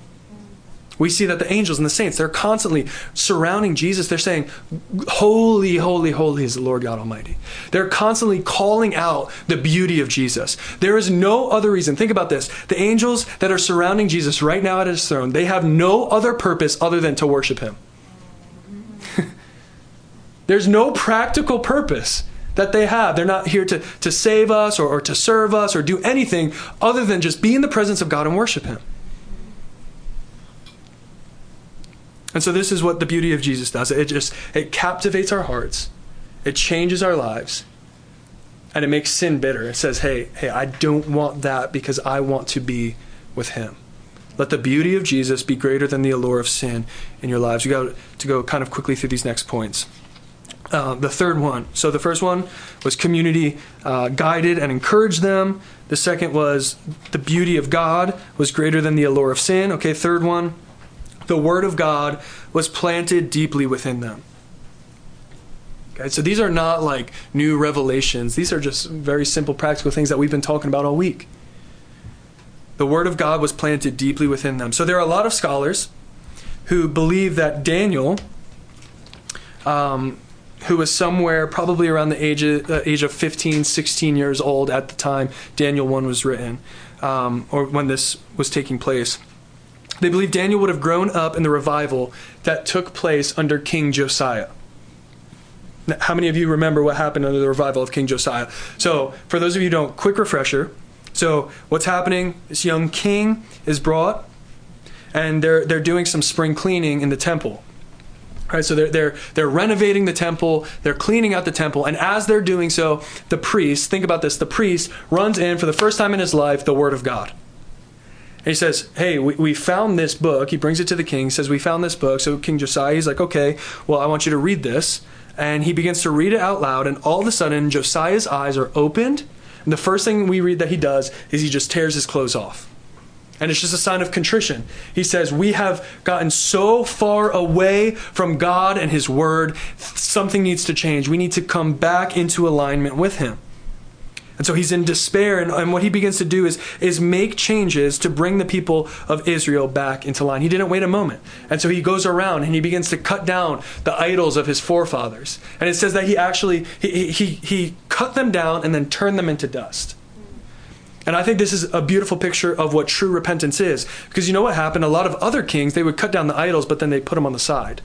Speaker 1: We see that the angels and the saints, they're constantly surrounding Jesus. They're saying, holy, holy, holy is the Lord God Almighty. They're constantly calling out the beauty of Jesus. There is no other reason. Think about this. The angels that are surrounding Jesus right now at his throne, they have no other purpose other than to worship him. There's no practical purpose that they have. They're not here to save us or to serve us or do anything other than just be in the presence of God and worship him. And so this is what the beauty of Jesus does. It captivates our hearts. It changes our lives. And it makes sin bitter. It says, hey, I don't want that because I want to be with him. Let the beauty of Jesus be greater than the allure of sin in your lives. You got to go kind of quickly through these next points. The third one. So the first one was community guided and encouraged them. The second was the beauty of God was greater than the allure of sin. Okay, third one. The Word of God was planted deeply within them. Okay, so these are not like new revelations. These are just very simple, practical things that we've been talking about all week. The Word of God was planted deeply within them. So there are a lot of scholars who believe that Daniel, who was somewhere probably around the age of 15, 16 years old at the time Daniel 1 was written, or when this was taking place, they believe Daniel would have grown up in the revival that took place under King Josiah. Now, how many of you remember what happened under the revival of King Josiah? So, for those of you who don't, quick refresher. So, what's happening? This young king is brought, and they're doing some spring cleaning in the temple. Right, so they're renovating the temple, they're cleaning out the temple, and as they're doing so, the priest, think about this, the priest runs in for the first time in his life the Word of God. And he says, hey, we found this book. He brings it to the king, says, we found this book. So King Josiah, he's like, okay, well, I want you to read this. And he begins to read it out loud, and all of a sudden, Josiah's eyes are opened, and the first thing we read that he does is he just tears his clothes off. And it's just a sign of contrition. He says, we have gotten so far away from God and His Word, something needs to change. We need to come back into alignment with Him. And so he's in despair, and what he begins to do is make changes to bring the people of Israel back into line. He didn't wait a moment. And so he goes around and he begins to cut down the idols of his forefathers. And it says that he actually, he cut them down and then turned them into dust. And I think this is a beautiful picture of what true repentance is. Because you know what happened? A lot of other kings, they would cut down the idols, but then they put them on the side.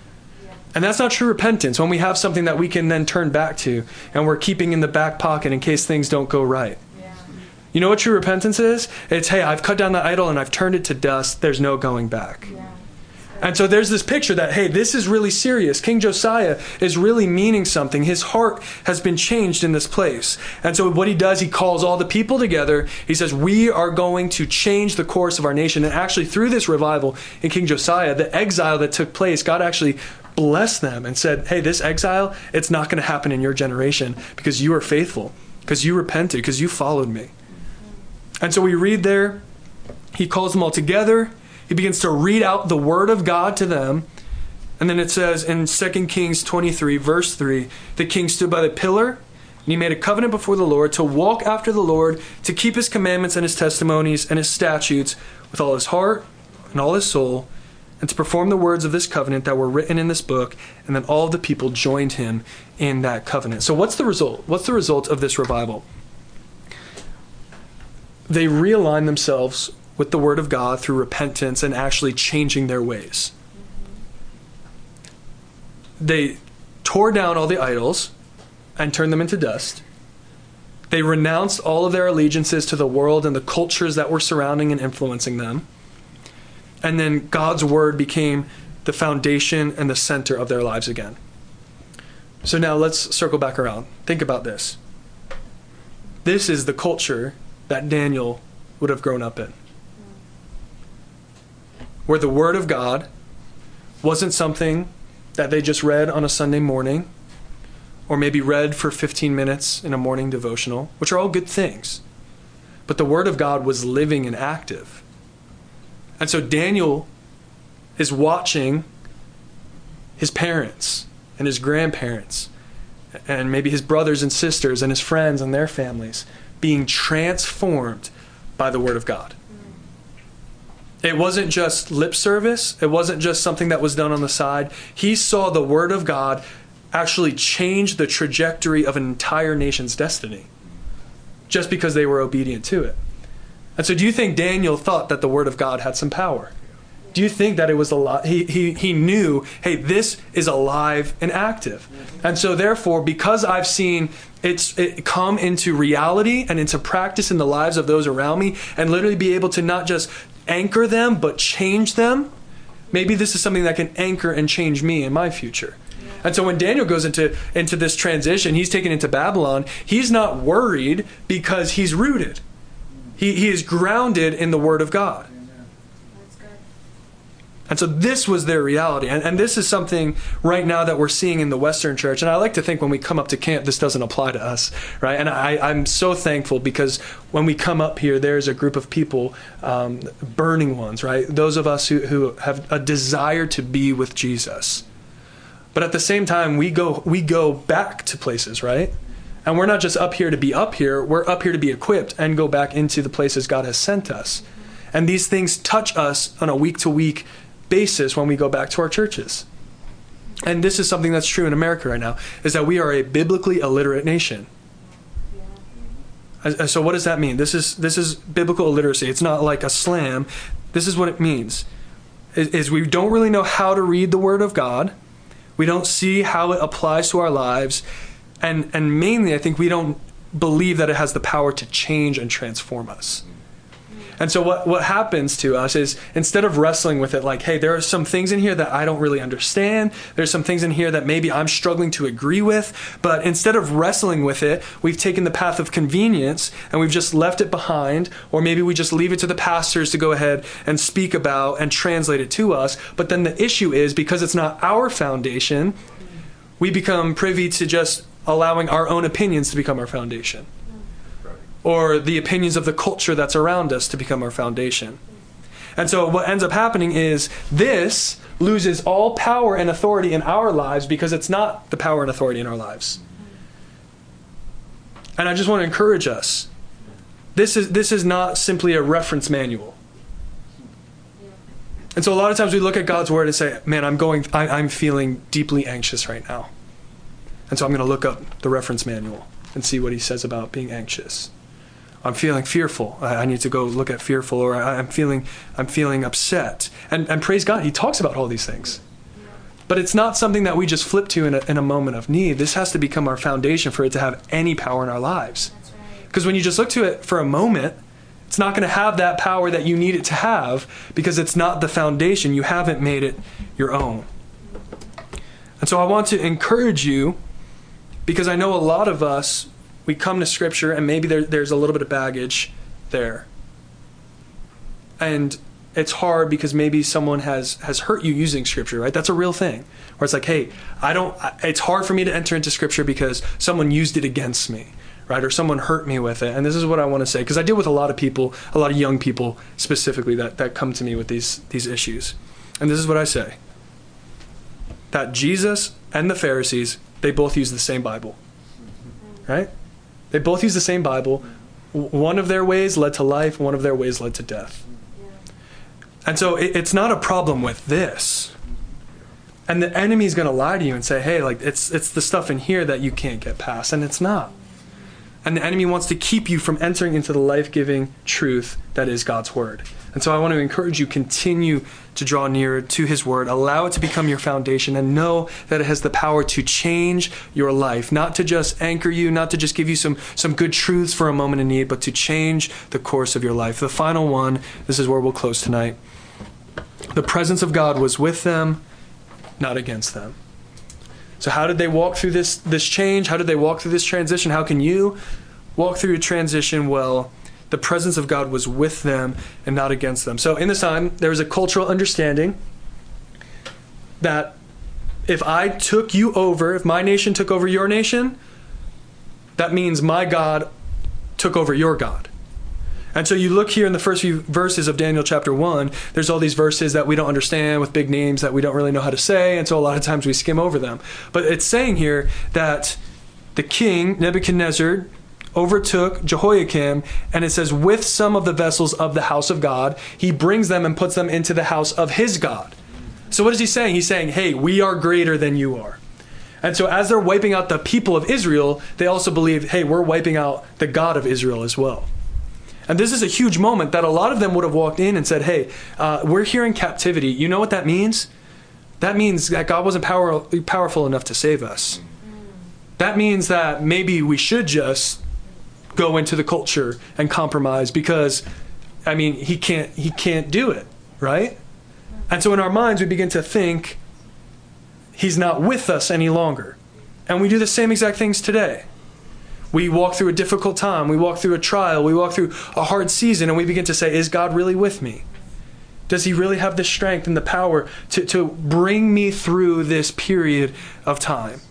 Speaker 1: And that's not true repentance, when we have something that we can then turn back to, and we're keeping in the back pocket in case things don't go right. Yeah. You know what true repentance is? It's, hey, I've cut down the idol and I've turned it to dust. There's no going back. Yeah. And so there's this picture that, hey, this is really serious. King Josiah is really meaning something. His heart has been changed in this place. And so what he does, he calls all the people together. He says, we are going to change the course of our nation. And actually through this revival in King Josiah, the exile that took place, God actually blessed them and said, hey, this exile, it's not going to happen in your generation because you are faithful, because you repented, because you followed me. And so we read there, he calls them all together. He begins to read out the Word of God to them. And then it says in 2 Kings 23, verse 3, the king stood by the pillar, and he made a covenant before the Lord to walk after the Lord, to keep His commandments and His testimonies and His statutes with all his heart and all his soul, and to perform the words of this covenant that were written in this book. And then all of the people joined him in that covenant. So what's the result? What's the result of this revival? They realigned themselves with the Word of God through repentance and actually changing their ways. They tore down all the idols and turned them into dust. They renounced all of their allegiances to the world and the cultures that were surrounding and influencing them. And then God's Word became the foundation and the center of their lives again. So now let's circle back around. Think about this. This is the culture that Daniel would have grown up in, where the Word of God wasn't something that they just read on a Sunday morning, or maybe read for 15 minutes in a morning devotional, which are all good things. But the Word of God was living and active. And so Daniel is watching his parents and his grandparents and maybe his brothers and sisters and his friends and their families being transformed by the Word of God. It wasn't just lip service. It wasn't just something that was done on the side. He saw the Word of God actually change the trajectory of an entire nation's destiny just because they were obedient to it. And so do you think Daniel thought that the Word of God had some power? Do you think that it was alive? He knew, hey, this is alive and active. And so therefore, because I've seen it come into reality and into practice in the lives of those around me, and literally be able to not just anchor them, but change them, maybe this is something that can anchor and change me in my future. And so when Daniel goes into this transition, he's taken into Babylon, he's not worried because he's rooted. He is grounded in the Word of God. And so this was their reality. And this is something right now that we're seeing in the Western church. And I like to think when we come up to camp, this doesn't apply to us, right? And I'm so thankful because when we come up here, there's a group of people, burning ones, right? Those of us who have a desire to be with Jesus. But at the same time, we go back to places, right? And we're not just up here to be up here. We're up here to be equipped and go back into the places God has sent us. And these things touch us on a week-to-week basis when we go back to our churches. And this is something that's true in America right now, is that we are a biblically illiterate nation. So what does that mean? This is biblical illiteracy. It's not like a slam. This is what it means. Is we don't really know how to read the Word of God. We don't see how it applies to our lives. And mainly, I think we don't believe that it has the power to change and transform us. And so what happens to us is, instead of wrestling with it like, hey, there are some things in here that I don't really understand. There's some things in here that maybe I'm struggling to agree with. But instead of wrestling with it, we've taken the path of convenience and we've just left it behind. Or maybe we just leave it to the pastors to go ahead and speak about and translate it to us. But then the issue is, because it's not our foundation, we become privy to just allowing our own opinions to become our foundation. Or the opinions of the culture that's around us to become our foundation. And so what ends up happening is this loses all power and authority in our lives because it's not the power and authority in our lives. And I just want to encourage us. This is not simply a reference manual. And so a lot of times we look at God's word and say, man, I'm feeling deeply anxious right now. And so I'm going to look up the reference manual and see what he says about being anxious. I'm feeling fearful. I need to go look at fearful, or I'm feeling upset. And praise God, he talks about all these things. But it's not something that we just flip to in a moment of need. This has to become our foundation for it to have any power in our lives. Because when you just look to it for a moment, it's not going to have that power that you need it to have, because it's not the foundation. You haven't made it your own. And so I want to encourage you, because I know a lot of us, we come to Scripture and maybe there's a little bit of baggage there. And it's hard because maybe someone has hurt you using Scripture, right? That's a real thing. Where it's like, hey, it's hard for me to enter into Scripture because someone used it against me, right? Or someone hurt me with it. And this is what I want to say, because I deal with a lot of people, a lot of young people specifically that come to me with these issues. And this is what I say. That Jesus and the Pharisees, they both use the same Bible, right? They both use the same Bible. One of their ways led to life. One of their ways led to death. And so it's not a problem with this. And the enemy is going to lie to you and say, hey, like it's the stuff in here that you can't get past. And it's not. And the enemy wants to keep you from entering into the life-giving truth that is God's word. And so I want to encourage you, continue to draw nearer to his word. Allow it to become your foundation, and know that it has the power to change your life. Not to just anchor you, not to just give you some good truths for a moment of need, but to change the course of your life. The final one, this is where we'll close tonight. The presence of God was with them, not against them. So how did they walk through this change? How did they walk through this transition? How can you walk through a transition? Well, the presence of God was with them and not against them. So in this time, there was a cultural understanding that if I took you over, if my nation took over your nation, that means my God took over your God. And so you look here in the first few verses of Daniel chapter 1, there's all these verses that we don't understand with big names that we don't really know how to say, and so a lot of times we skim over them. But it's saying here that the king, Nebuchadnezzar, overtook Jehoiakim, and it says, with some of the vessels of the house of God, he brings them and puts them into the house of his God. So what is he saying? He's saying, hey, we are greater than you are. And so as they're wiping out the people of Israel, they also believe, hey, we're wiping out the God of Israel as well. And this is a huge moment that a lot of them would have walked in and said, hey, we're here in captivity. You know what that means? That means that God wasn't powerful enough to save us. That means that maybe we should just go into the culture and compromise because, I mean, he can't do it, right? And so in our minds, we begin to think he's not with us any longer. And we do the same exact things today. We walk through a difficult time. We walk through a trial. We walk through a hard season, and we begin to say, is God really with me? Does he really have the strength and the power to bring me through this period of time?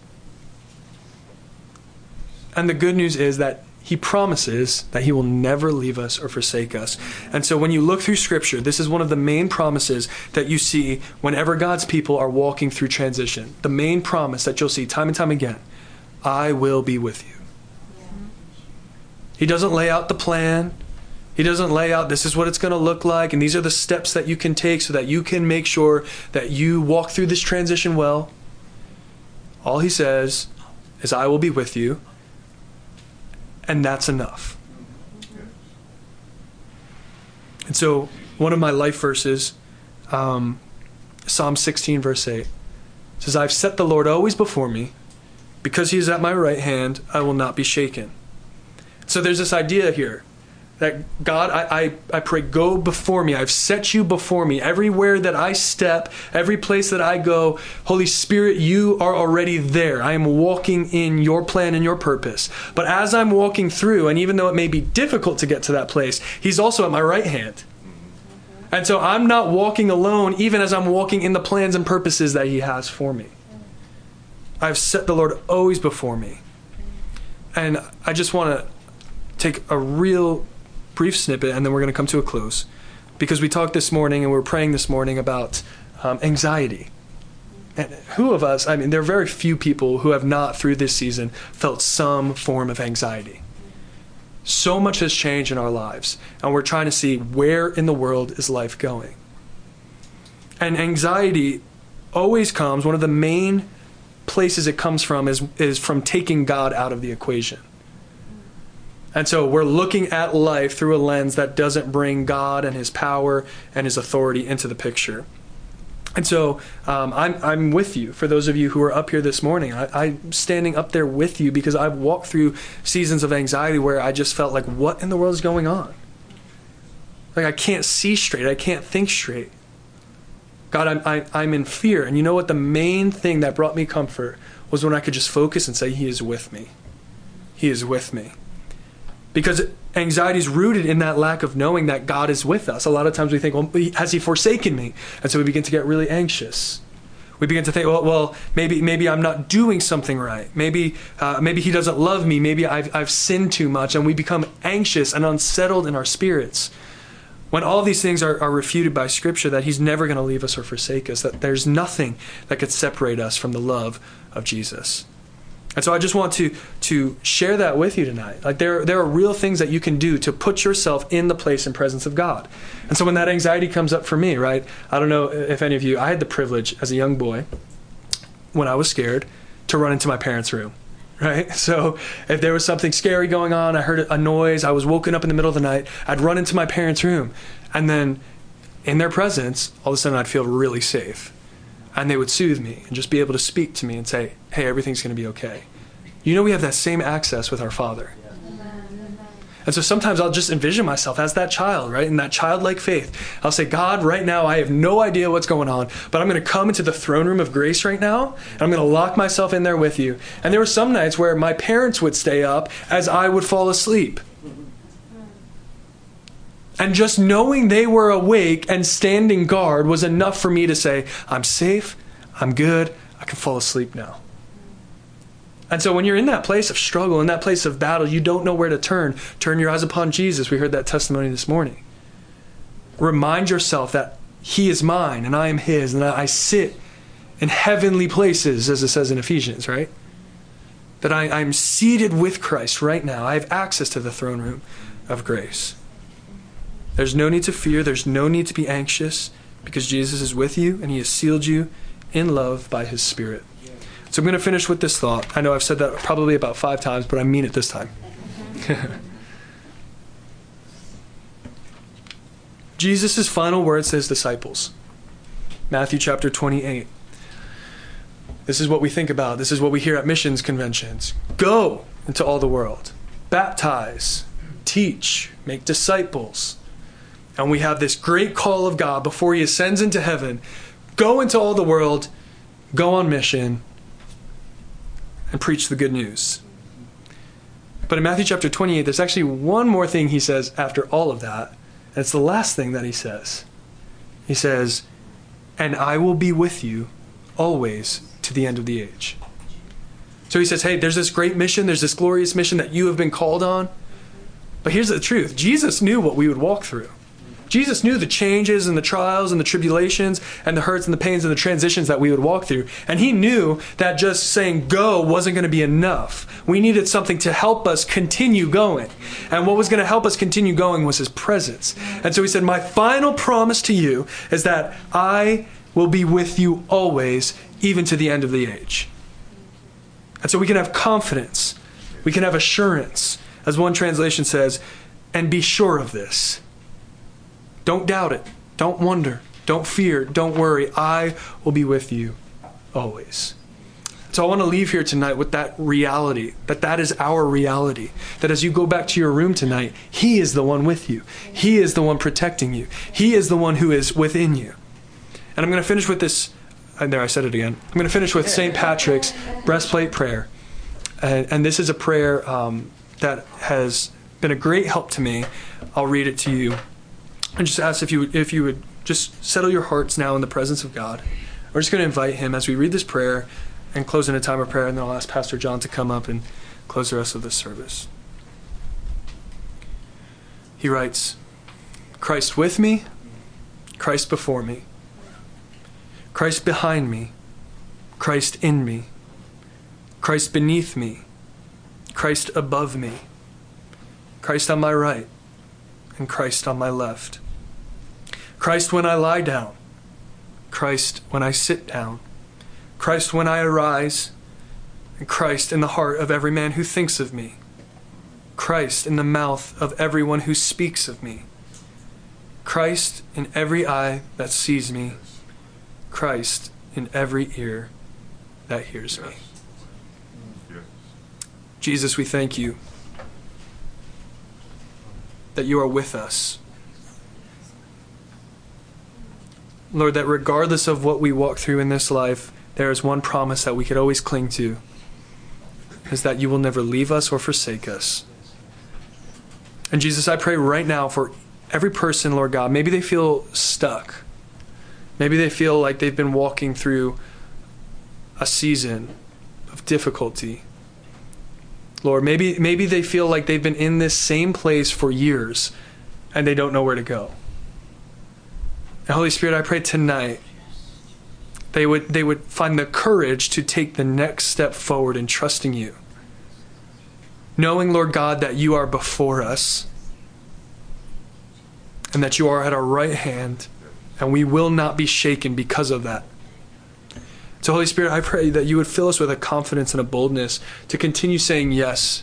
Speaker 1: And the good news is that he promises that he will never leave us or forsake us. And so when you look through Scripture, this is one of the main promises that you see whenever God's people are walking through transition. The main promise that you'll see time and time again, I will be with you. He doesn't lay out the plan. He doesn't lay out, this is what it's going to look like, and these are the steps that you can take so that you can make sure that you walk through this transition well. All he says is, I will be with you. And that's enough. And so one of my life verses, Psalm 16, verse 8, says, I've set the Lord always before me. Because he is at my right hand, I will not be shaken. So there's this idea here That God, I pray, go before me. I've set you before me. Everywhere that I step, every place that I go, Holy Spirit, you are already there. I am walking in your plan and your purpose. But as I'm walking through, and even though it may be difficult to get to that place, he's also at my right hand. And so I'm not walking alone, even as I'm walking in the plans and purposes that he has for me. I've set the Lord always before me. And I just want to take a real brief snippet, and then we're going to come to a close, because we talked this morning and we were praying this morning about anxiety. And who of us, I mean, there are very few people who have not through this season felt some form of anxiety. So much has changed in our lives, and we're trying to see where in the world is life going. And anxiety always comes, one of the main places it comes from is from taking God out of the equation. And so we're looking at life through a lens that doesn't bring God and his power and his authority into the picture. And so I'm with you. For those of you who are up here this morning, I'm standing up there with you because I've walked through seasons of anxiety where I just felt like, what in the world is going on? Like, I can't see straight. I can't think straight. God, I'm in fear. And you know what? The main thing that brought me comfort was when I could just focus and say, he is with me. He is with me. Because anxiety is rooted in that lack of knowing that God is with us. A lot of times we think, well, has he forsaken me? And so we begin to get really anxious. We begin to think, well, maybe I'm not doing something right. Maybe he doesn't love me. Maybe I've sinned too much. And we become anxious and unsettled in our spirits. When all these things are refuted by Scripture, that he's never going to leave us or forsake us, that there's nothing that could separate us from the love of Jesus. And so I just want to share that with you tonight. Like, there are real things that you can do to put yourself in the place and presence of God. And so when that anxiety comes up for me, right, I don't know if any of you, I had the privilege as a young boy, when I was scared, to run into my parents' room, right? So if there was something scary going on, I heard a noise, I was woken up in the middle of the night, I'd run into my parents' room. And then in their presence, all of a sudden I'd feel really safe. And they would soothe me and just be able to speak to me and say, hey, everything's going to be okay. You know, we have that same access with our Father. And so sometimes I'll just envision myself as that child, right? In that childlike faith. I'll say, God, right now, I have no idea what's going on, but I'm going to come into the throne room of grace right now, and I'm going to lock myself in there with you. And there were some nights where my parents would stay up as I would fall asleep. And just knowing they were awake and standing guard was enough for me to say, I'm safe, I'm good, I can fall asleep now. And so when you're in that place of struggle, in that place of battle, you don't know where to turn. Turn your eyes upon Jesus. We heard that testimony this morning. Remind yourself that he is mine and I am his, and that I sit in heavenly places, as it says in Ephesians, right? That I'm seated with Christ right now. I have access to the throne room of grace. There's no need to fear. There's no need to be anxious, because Jesus is with you and he has sealed you in love by his Spirit. So I'm going to finish with this thought. I know I've said that probably about 5 times, but I mean it this time. Jesus' final words to his disciples. Matthew chapter 28. This is what we think about. This is what we hear at missions conventions. Go into all the world. Baptize. Teach. Make disciples. And we have this great call of God before he ascends into heaven. Go into all the world. Go on mission. And preach the good news. But in Matthew chapter 28, there's actually one more thing he says after all of that. And it's the last thing that he says. He says, and I will be with you always to the end of the age. So he says, hey, there's this great mission. There's this glorious mission that you have been called on. But here's the truth. Jesus knew what we would walk through. Jesus knew the changes and the trials and the tribulations and the hurts and the pains and the transitions that we would walk through. And he knew that just saying go wasn't going to be enough. We needed something to help us continue going. And what was going to help us continue going was his presence. And so he said, my final promise to you is that I will be with you always, even to the end of the age. And so we can have confidence. We can have assurance. As one translation says, and be sure of this. Don't doubt it. Don't wonder. Don't fear. Don't worry. I will be with you always. So I want to leave here tonight with that reality, that is our reality. That as you go back to your room tonight, He is the one with you. He is the one protecting you. He is the one who is within you. And I'm going to finish with this. There, I said it again. I'm going to finish with St. Patrick's breastplate prayer. And this is a prayer that has been a great help to me. I'll read it to you. And just ask if you would just settle your hearts now in the presence of God. We're just going to invite Him as we read this prayer and close in a time of prayer, and then I'll ask Pastor John to come up and close the rest of this service. He writes, Christ with me, Christ before me, Christ behind me, Christ in me, Christ beneath me, Christ above me, Christ on my right, and Christ on my left. Christ when I lie down, Christ when I sit down, Christ when I arise, and Christ in the heart of every man who thinks of me, Christ in the mouth of everyone who speaks of me, Christ in every eye that sees me, Christ in every ear that hears me. Jesus, we thank you that you are with us. Lord, that regardless of what we walk through in this life, there is one promise that we could always cling to, is that you will never leave us or forsake us. And Jesus, I pray right now for every person, Lord God, maybe they feel stuck. Maybe they feel like they've been walking through a season of difficulty. Lord, maybe they feel like they've been in this same place for years and they don't know where to go. And Holy Spirit, I pray tonight they would find the courage to take the next step forward in trusting you. Knowing, Lord God, that you are before us and that you are at our right hand, and we will not be shaken because of that. So Holy Spirit, I pray that you would fill us with a confidence and a boldness to continue saying yes.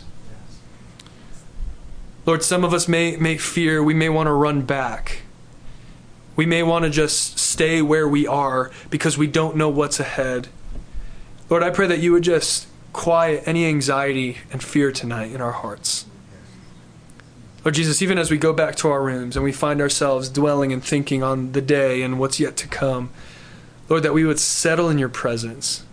Speaker 1: Lord, some of us may fear, we may want to run back. We may want to just stay where we are because we don't know what's ahead. Lord, I pray that you would just quiet any anxiety and fear tonight in our hearts. Lord Jesus, even as we go back to our rooms and we find ourselves dwelling and thinking on the day and what's yet to come, Lord, that we would settle in your presence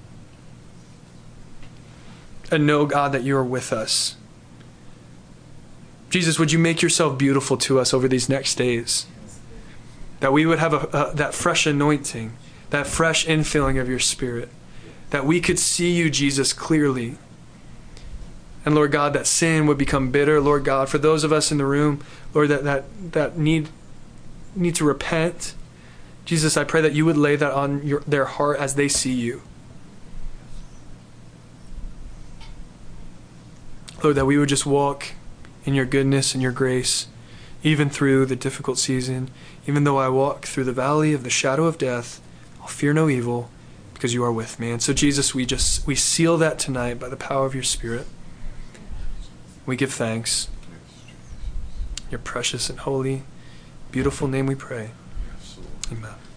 Speaker 1: and know, God, that you are with us. Jesus, would you make yourself beautiful to us over these next days? That we would have that fresh anointing, that fresh infilling of your Spirit. That we could see you, Jesus, clearly. And Lord God, that sin would become bitter. Lord God, for those of us in the room, Lord, that need to repent, Jesus, I pray that you would lay that on their heart as they see you. Lord, that we would just walk in your goodness and your grace, even through the difficult season. Even though I walk through the valley of the shadow of death, I'll fear no evil because you are with me. And so, Jesus, we seal that tonight by the power of your Spirit. We give thanks. Your precious and holy, beautiful name we pray. Amen.